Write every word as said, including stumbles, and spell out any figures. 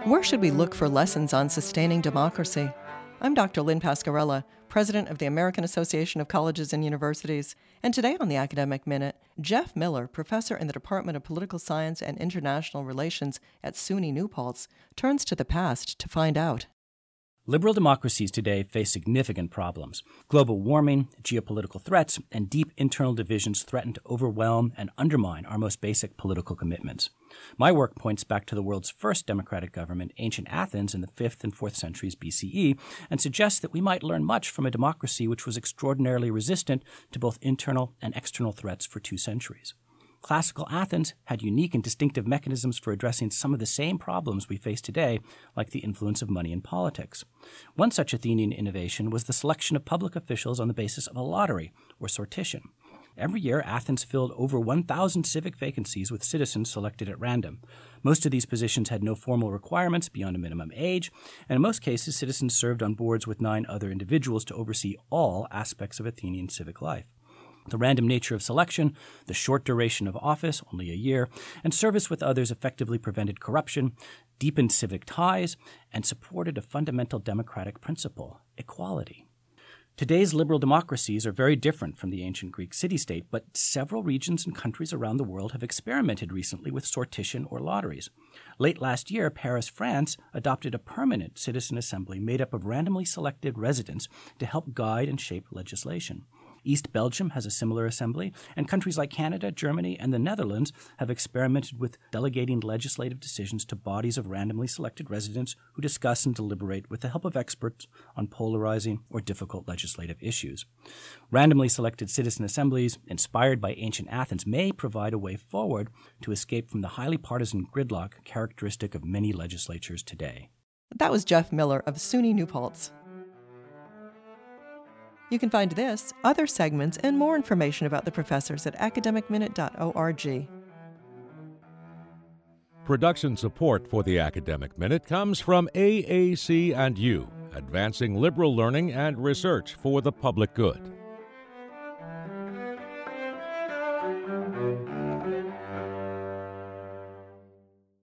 Where should we look for lessons on sustaining democracy? I'm Doctor Lynn Pascarella, president of the American Association of Colleges and Universities. And today on the Academic Minute, Jeff Miller, professor in the Department of Political Science and International Relations at SUNY New Paltz, turns to the past to find out. Liberal democracies today face significant problems. Global warming, geopolitical threats, and deep internal divisions threaten to overwhelm and undermine our most basic political commitments. My work points back to the world's first democratic government, ancient Athens, in the fifth and fourth centuries B C E, and suggests that we might learn much from a democracy which was extraordinarily resistant to both internal and external threats for two centuries. Classical Athens had unique and distinctive mechanisms for addressing some of the same problems we face today, like the influence of money in politics. One such Athenian innovation was the selection of public officials on the basis of a lottery, or sortition. Every year, Athens filled over one thousand civic vacancies with citizens selected at random. Most of these positions had no formal requirements beyond a minimum age, and in most cases, citizens served on boards with nine other individuals to oversee all aspects of Athenian civic life. The random nature of selection, the short duration of office, only a year, and service with others effectively prevented corruption, deepened civic ties, and supported a fundamental democratic principle, equality. Today's liberal democracies are very different from the ancient Greek city-state, but several regions and countries around the world have experimented recently with sortition or lotteries. Late last year, Paris, France, adopted a permanent citizen assembly made up of randomly selected residents to help guide and shape legislation. East Belgium has a similar assembly, and countries like Canada, Germany, and the Netherlands have experimented with delegating legislative decisions to bodies of randomly selected residents who discuss and deliberate with the help of experts on polarizing or difficult legislative issues. Randomly selected citizen assemblies, inspired by ancient Athens, may provide a way forward to escape from the highly partisan gridlock characteristic of many legislatures today. That was Jeff Miller of SUNY New Paltz. You can find this, other segments, and more information about the professors at academic minute dot org. Production support for the Academic Minute comes from A A C and U, advancing liberal learning and research for the public good.